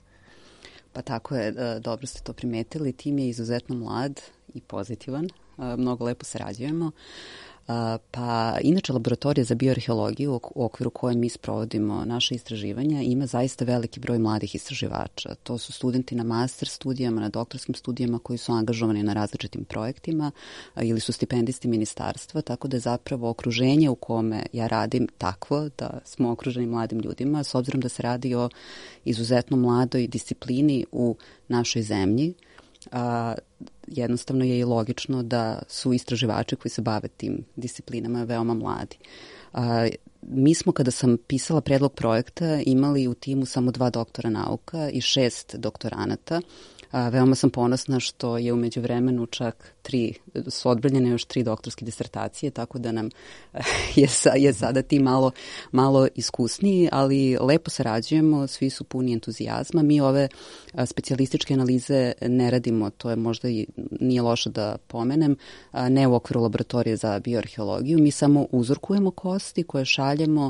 Pa tako je, uh, dobro ste to primetili. Tim je izuzetno mlad i pozitivan. Uh, mnogo lepo sarađujemo. Uh, pa inače laboratorija za bioarheologiju u okviru koje mi sprovodimo naše istraživanja ima zaista veliki broj mladih istraživača. To su studenti na master studijama, na doktorskim studijama koji su angažovani na različitim projektima uh, ili su stipendisti ministarstva, tako da je zapravo okruženje u kome ja radim takvo da smo okruženi mladim ljudima, s obzirom da se radi o izuzetno mladoj disciplini u našoj zemlji. A, jednostavno je i logično da su istraživači koji se bave tim disciplinama veoma mladi. A, mi smo, kada sam pisala predlog projekta, imali u timu samo dva doktora nauka i šest doktoranata. A, veoma sam ponosna što je u međuvremenu čak tri, su odbranjene još tri doktorske disertacije, tako da nam je, sa, je sada ti malo, malo iskusniji, ali lepo sarađujemo, svi su puni entuzijazma. Mi ove a, specijalističke analize ne radimo, to je možda i nije loše da pomenem, a, ne u okviru laboratorije za bioarheologiju, mi samo uzorkujemo kosti koje šaljemo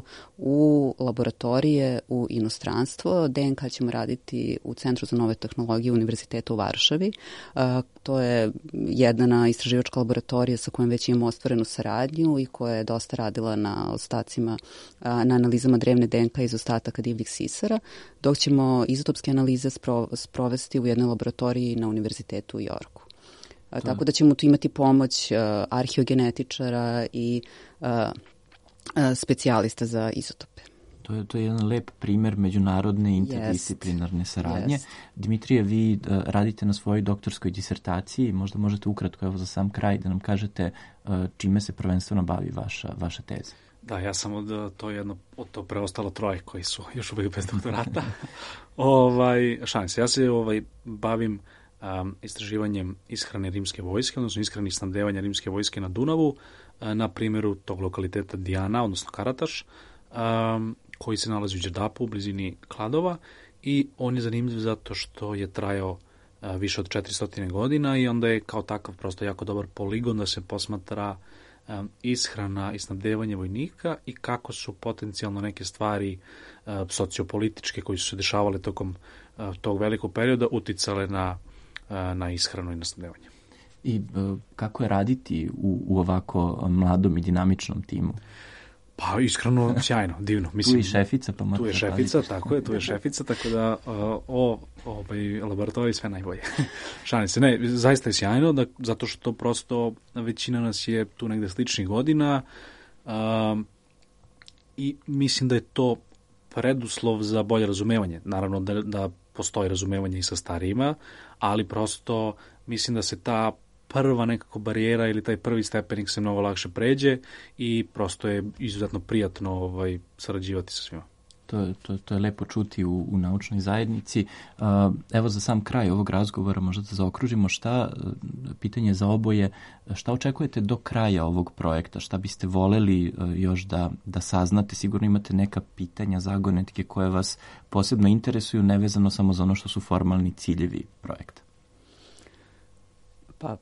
u laboratorije u inostranstvo. D N K ćemo raditi u Centru za nove tehnologije Univerziteta u Varšavi. A, to je jedna na istraživačka laboratorija sa kojom već imamo ostvarenu saradnju i koja je dosta radila na ostacima, na analizama drevne D N K iz ostataka divljih sisara, dok ćemo izotopske analize spro, sprovesti u jednoj laboratoriji na Univerzitetu u Jorku. To. Tako da ćemo tu imati pomoć uh, arheogenetičara i uh, uh, specijalista za izotope. To je, to je jedan lep primer međunarodne interdisciplinarne saradnje. Jest. Dimitrije, vi uh, radite na svojoj doktorskoj disertaciji, možda možete ukratko, evo za sam kraj, da nam kažete uh, čime se prvenstveno bavi vaša, vaša teza. Da, ja sam od to jedno, od to preostalo troje koji su još uvijek bez doktorata. ovaj, šalim se, ja se ovaj, bavim um, istraživanjem ishrane rimske vojske, odnosno ishrane i snabdevanja rimske vojske na Dunavu, uh, na primjeru tog lokaliteta Dijana, odnosno Karataš, um, koji se nalazi u Đerdapu, u blizini Kladova, i on je zanimljiv zato što je trajao uh, više od četiristo godina i onda je kao takav prosto jako dobar poligon da se posmatra um, ishrana i snabdevanje vojnika i kako su potencijalno neke stvari uh, sociopolitičke koji su se dešavale tokom uh, tog velikog perioda uticale na, uh, na ishranu i na snabdevanje. I uh, kako je raditi u, u ovako mladom i dinamičnom timu? Pa iskreno sjajno, divno. Mislim, tu je šefica, pa morate tu je šefica, tako je, tu je šefica, tako da uh, o ovaj laboratorij sve najbolje. Šalim se, ne, zaista je sjajno, da, zato što prosto većina nas je tu negde sličnih godina uh, i mislim da je to preduslov za bolje razumevanje. Naravno da, da postoji razumevanje i sa starijima, ali prosto mislim da se ta prva nekako barijera ili taj prvi stepenik se mnogo lakše pređe i prosto je izuzetno prijatno ovaj, sarađivati sa svima. To je, to, to je lepo čuti u, u naučnoj zajednici. Uh, evo za sam kraj ovog razgovora možda da zaokružimo šta, pitanje za oboje, šta očekujete do kraja ovog projekta, šta biste voleli uh, još da, da saznate, sigurno imate neka pitanja, zagonetke koje vas posebno interesuju, nevezano samo za ono što su formalni ciljevi projekta. Pa,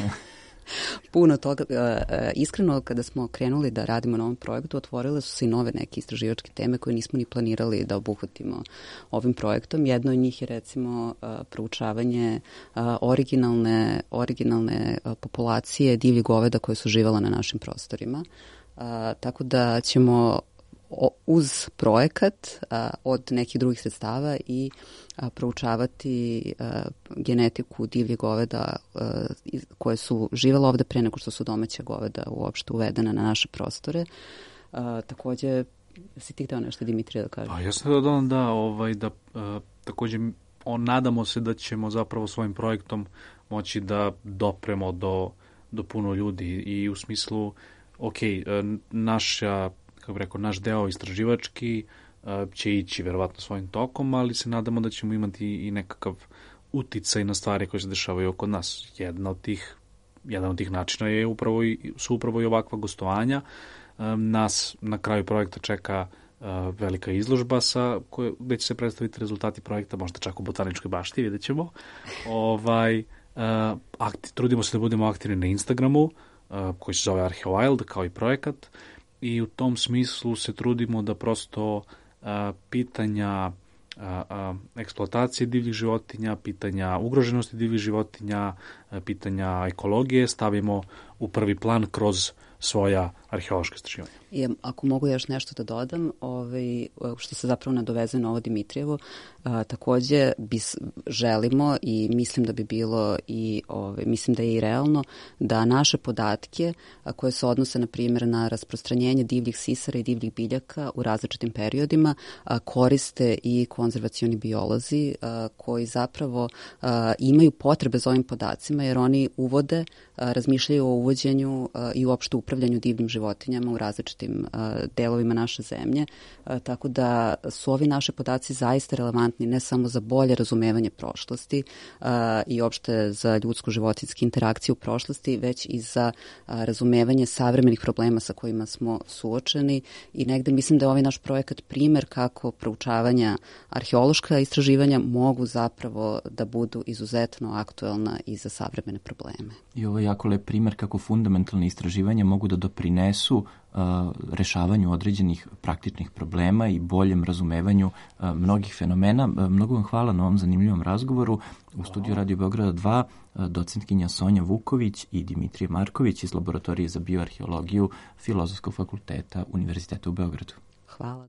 puno toga. Iskreno, kada smo krenuli da radimo na ovom projektu, otvorile su se i nove neke istraživačke teme koje nismo ni planirali da obuhvatimo ovim projektom. Jedno od njih je recimo proučavanje originalne, originalne populacije divljih goveda koje su živjela na našim prostorima. Tako da ćemo uz projekat a, od nekih drugih sredstava i a, proučavati a, genetiku divljih goveda a, koje su živjela ovde pre nego što su domaća goveda uopšte uvedena na naše prostore. A, takođe, si ti hteo nešto, Dimitrije, da kažeš? Pa ja sam da dodam da, ovaj, da a, takođe on, nadamo se da ćemo zapravo svojim projektom moći da dopremo do, do puno ljudi i u smislu, ok, naša kako bih rekao, naš deo istraživački uh, će ići verovatno svojim tokom, ali se nadamo da ćemo imati i nekakav uticaj na stvari koje se dešavaju oko nas. Jedna od tih, jedan od tih načina je upravo i, su upravo i ovakva gostovanja. Um, nas na kraju projekta čeka uh, velika izložba sa koje, gde će se predstaviti rezultati projekta, možda čak u Botaničkoj bašti, vidjet ćemo. Ovaj, uh, akti, trudimo se da budemo aktivni na Instagramu, uh, koji se zove ArcheoWild, kao i projekat. I u tom smislu se trudimo da prosto a, pitanja a, a, eksploatacije divljih životinja, pitanja ugroženosti divljih životinja, a, pitanja ekologije stavimo u prvi plan kroz svoja arheološka istraživanja. I ako mogu još nešto da dodam, ovaj, što se zapravo nadovezuje na ovo Dimitrijevo, a, takođe bis, želimo i mislim da bi bilo i ovaj, mislim da je i realno da naše podatke a, koje se odnose na primjer na rasprostranjenje divljih sisara i divljih biljaka u različitim periodima a, koriste i konzervacioni biolozi a, koji zapravo a, imaju potrebe za ovim podacima jer oni uvode, a, razmišljaju o uvođenju a, i uopšte upravljanju divljim životinjama u različitim uh, delovima naše zemlje, uh, tako da su ovi naši podaci zaista relevantni ne samo za bolje razumevanje prošlosti uh, i opšte za ljudsko-životinske interakcije u prošlosti, već i za uh, razumevanje savremenih problema sa kojima smo suočeni i negde mislim da je ovaj naš projekat primer kako proučavanja arheološka istraživanja mogu zapravo da budu izuzetno aktuelna i za savremene probleme. I ovo je jako lep primer kako fundamentalne istraživanja mogu da doprinesu uh, rešavanju određenih praktičnih problema i boljem razumevanju uh, mnogih fenomena. Uh, mnogo vam hvala na ovom zanimljivom razgovoru. U studiju Radio Beograda dva uh, docentkinja Sonja Vuković i Dimitrije Marković iz Laboratorije za bioarheologiju Filozofskog fakulteta Univerziteta u Beogradu. Hvala.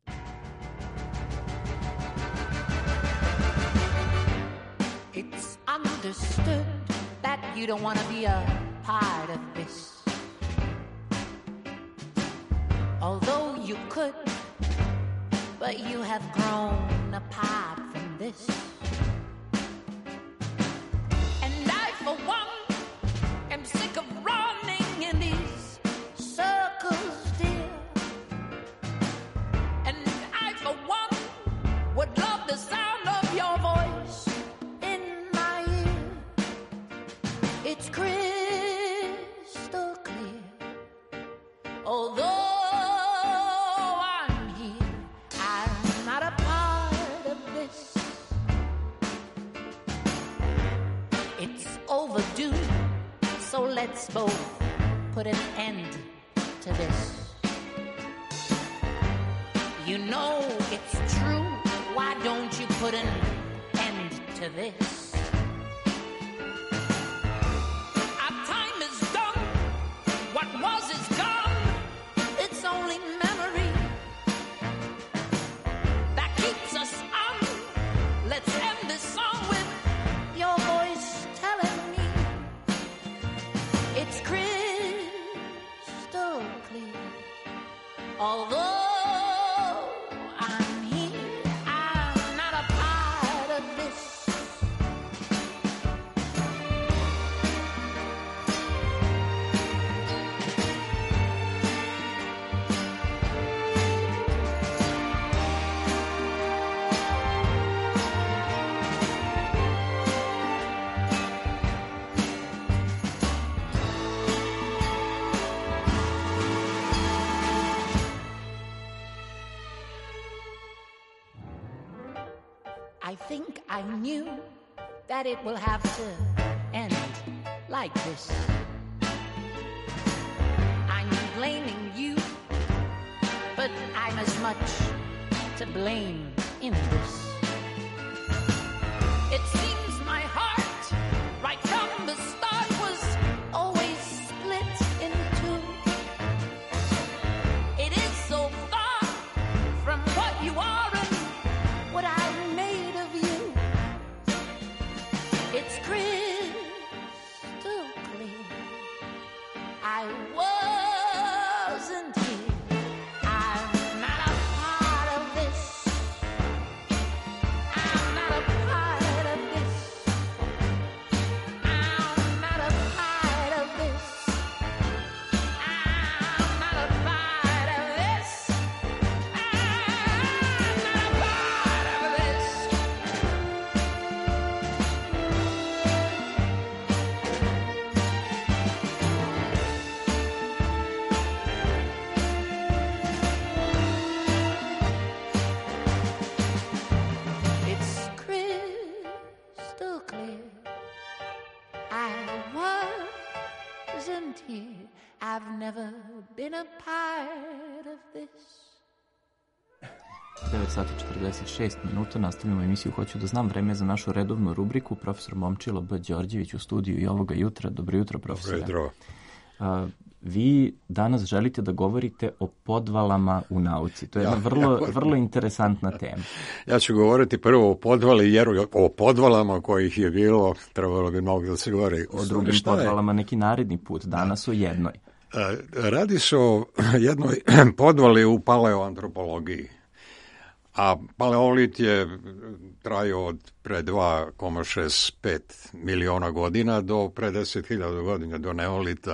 It's understood that you don't want to be a part of this. Although you could but you have grown apart from this. And I, for one, am sick of running in these circles, dear. And I, for one, would love the sound of your voice in my ear. It's crystal clear. Although I'm here, I'm not a part of this. It's overdue, so let's both put an end to this. You know it's true, why don't you put an end to this? Our time is done, what was is gone. It's only memory that keeps us on. Let's end this song with your voice telling me it's crystal clear. Although I'm here, I'm not a part of this. I think I knew that it will have to end like this. I'm blaming you, but I'm as much to blame in this. It seems my heart, right from the start, was always split in two. It is so far from what you are and what I made of you. It's crystal clear. I wasn't here. I'm not a part of this. I'm not a part of this. I'm not a part of this. I'm not a part of this. I'm not a part of this. It's crystal clear. I wasn't here. I've never been a part of this. devet sati četrdeset šest minuta, nastavljamo emisiju Hoću da znam, vreme je za našu redovnu rubriku. Profesor Momčilo B. Đorđević u studiju i ovoga jutra. Dobro jutro, profesore. Dobro jutro. A, vi danas želite da govorite o podvalama u nauci. To je jedna vrlo, ja, vrlo interesantna tema. Ja ću govoriti prvo o podvali, jer o podvalama kojih je bilo, trebalo bi mnogo da se govori. O drugim Šta je? podvalama neki naredni put, danas o jednoj. A, Radi se o jednoj podvali u paleoantropologiji. A paleolit je trajao od pre dva zarez šezdeset pet miliona godina do pre deset hiljada godina, do neolita.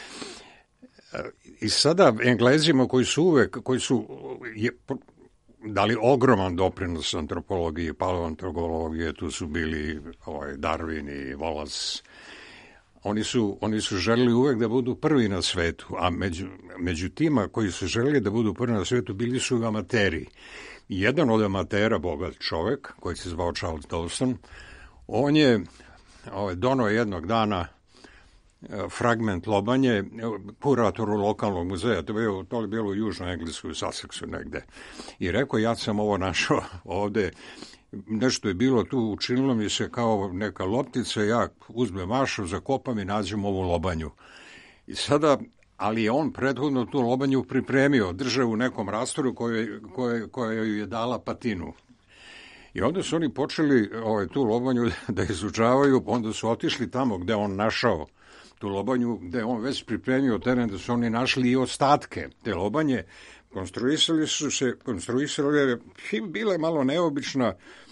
I sada Englezima koji su uvek, koji su je, dali ogroman doprinos antropologiji, paleoantropologije, tu su bili ovaj, Darwin i Wallace. Oni su, oni su želeli uvek da budu prvi na svetu, a među, među tima koji su želeli da budu prvi na svetu bili su amateri. Jedan od amatera, bogat čovek, koji se zvao Charles Dawson, on je ovaj, donao jednog dana fragment lobanje kuratoru lokalnog muzeja, to je bilo, to je bilo u Južnoj Engleskoj, u Sussexu negde. I rekao, ja sam ovo našao ovde, nešto je bilo tu, učinilo mi se kao neka loptica, ja uzmem mašu, zakopam i nađem ovu lobanju. I sada, ali je on prethodno tu lobanju pripremio, držao u nekom rastoru koje, koje, koje je dala patinu. I onda su oni počeli ovaj, tu lobanju da izučavaju, onda su otišli tamo gde on našao tu lobanju, gde on već pripremio teren, da su oni našli i ostatke te lobanje, konstruisali su se, konstruisali, bila je malo neobična,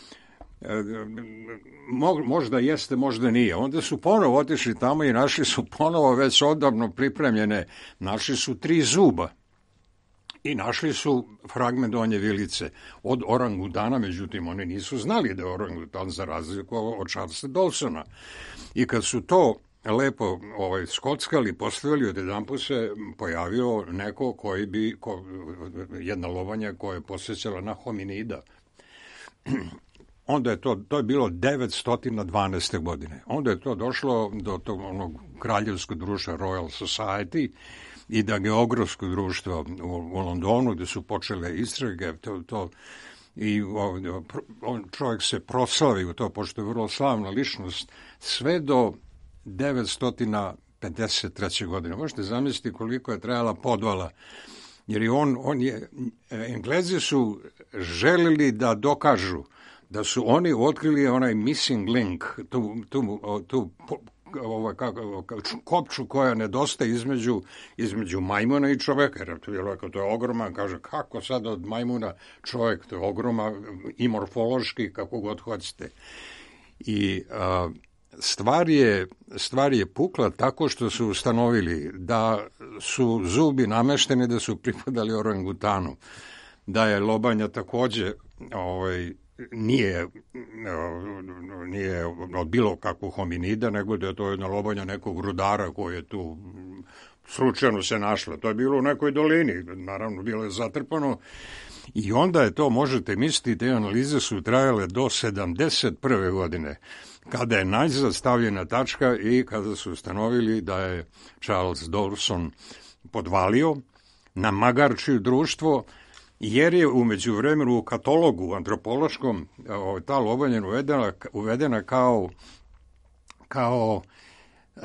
možda jeste, možda nije. Onda su ponovo otišli tamo i našli su ponovo već odavno pripremljene, našli su tri zuba i našli su fragment donje vilice od orangutana, međutim oni nisu znali da je orangutan za razliku od Charlesa Dawsona. I kad su to lepo ovaj, skockali, postavili, odjedanput se pojavio neko koji bi, ko, jedna lobanja koja je posjećala na hominida. Onda je to, to je bilo devetsto dvanaeste. godine. Onda je to došlo do tog onog kraljevskog društva Royal Society i da geografskog društva u, u Londonu, gde su počele istrage, to, to i on, čovjek se proslavi u to, pošto je vrlo slavna ličnost, sve do devetsto pedeset treće. godine. Možete zamisliti koliko je trajala podvala, jer je on, on je, Englezi su želeli da dokažu da su oni otkrili onaj missing link, tu, tu, tu ovaj, kako, kopču koja nedostaje između, između majmuna i čoveka, jer to je, to je ogroman, kaže, kako sad od majmuna čovek, to je ogroman i morfološki, kako god hoćete. I a, stvar je, stvar je pukla tako što su ustanovili da su zubi namešteni da su pripadali orangutanu, da je lobanja takođe ovaj, nije, nije od bilo kakvog hominida, nego da je to jedna lobanja nekog rudara koji je tu slučajno se našla. To je bilo u nekoj dolini, naravno bilo je zatrpano i onda je to, možete misliti, te analize su trajale do sedamdeset prve. godine, kada je najzad stavljena tačka i kada su ustanovili da je Charles Dawson podvalio na magarčiju društvo, jer je umeđu vremenu u katalogu antropološkom ta lobanja uvedena, uvedena kao, kao uh,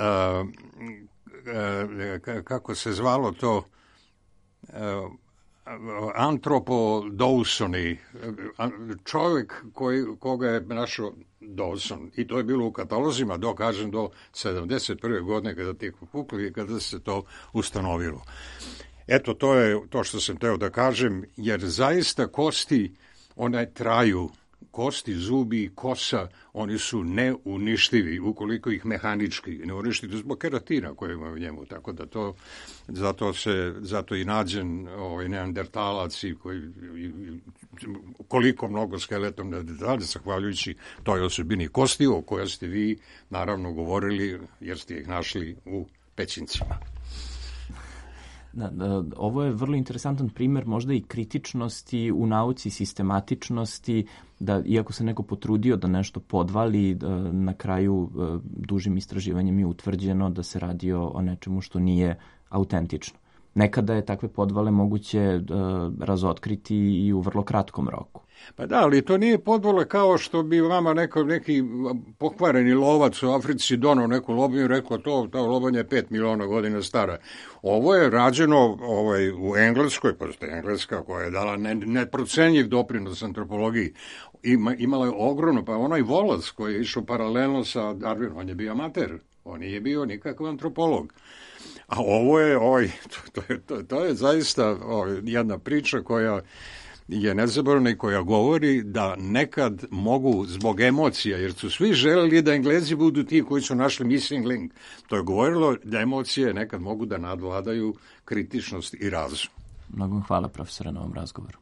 uh, kako se zvalo to, uh, antropo Dawsoni, čovjek koji, koga je našao Dawson. I to je bilo u katalozima do, kažem, do sedamdeset prve. godine kada ti pukli i kada se to ustanovilo. Eto, to je to što sam teo da kažem, jer zaista kosti, one traju, kosti, zubi i kosa, oni su neuništivi, ukoliko ih mehanički ne uništite zbog keratina koje ima u njemu, tako da to, zato se, zato i nađen ovaj neandertalac i koji, koliko mnogo skeletom ne detalje, zahvaljujući toj osobini kosti, o kojoj ste vi naravno govorili, jer ste ih našli u pećincima. Da, da, ovo je vrlo interesantan primer možda i kritičnosti u nauci, sistematičnosti, da iako se neko potrudio da nešto podvali, da na kraju dužim istraživanjem je utvrđeno da se radi o nečemu što nije autentično. Nekada je takve podvale moguće da razotkriti i u vrlo kratkom roku. Pa da, ali to nije podvala kao što bi vama neko, neki pokvareni lovac u Africi donao neku lobanju i rekao to, ta lobanja je pet miliona godina stara. Ovo je rađeno ovaj, u Engleskoj, postoje Engleska koja je dala ne, neprocenjiv doprinos antropologiji. Ima, imala je ogromno, pa onaj Wallace koji je išao paralelno sa Darwinom, on je bio amater, on nije bio nikakav antropolog. A ovo je, ovaj, to, to, to, to je zaista ovaj, jedna priča koja je nezaboravna i koja govori da nekad mogu zbog emocija, jer su svi želeli da Englezi budu ti koji su našli missing link. To je govorilo da emocije nekad mogu da nadvladaju kritičnost i razum. Mnogo vam hvala, profesore, na ovom razgovoru.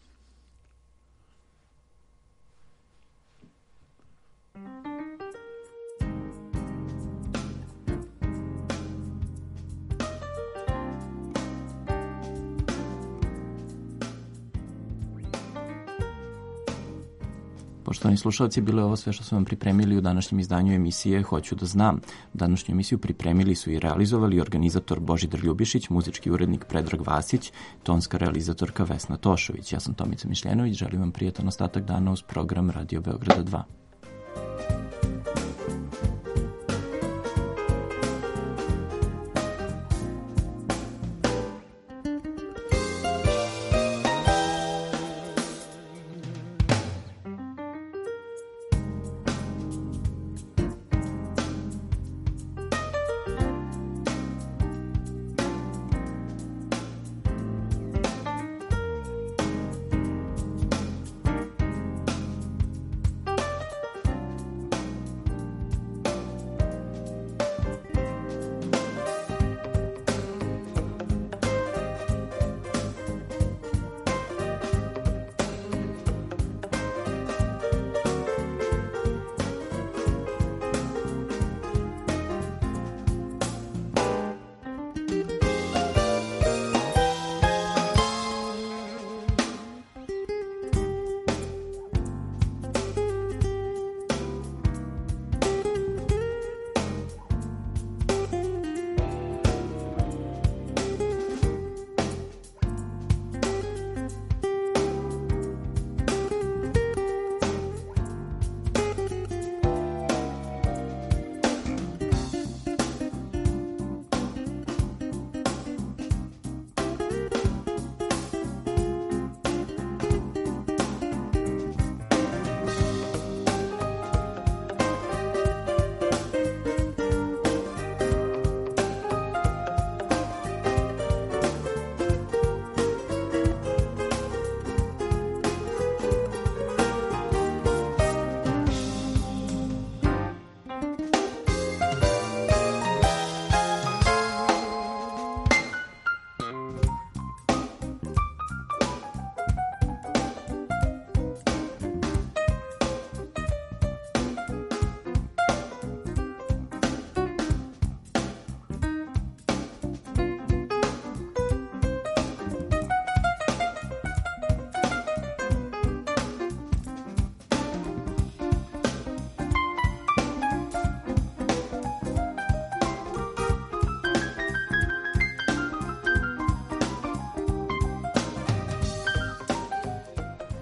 Poštovani slušalci, bilo je ovo sve što smo vam pripremili u današnjem izdanju emisije Hoću da znam. Današnju emisiju pripremili su i realizovali organizator Božidar Ljubišić, muzički urednik Predrag Vasić, tonska realizatorka Vesna Tošović. Ja sam Tomica Mišljenović, želim vam prijatan ostatak dana uz program Radio Beograda dva.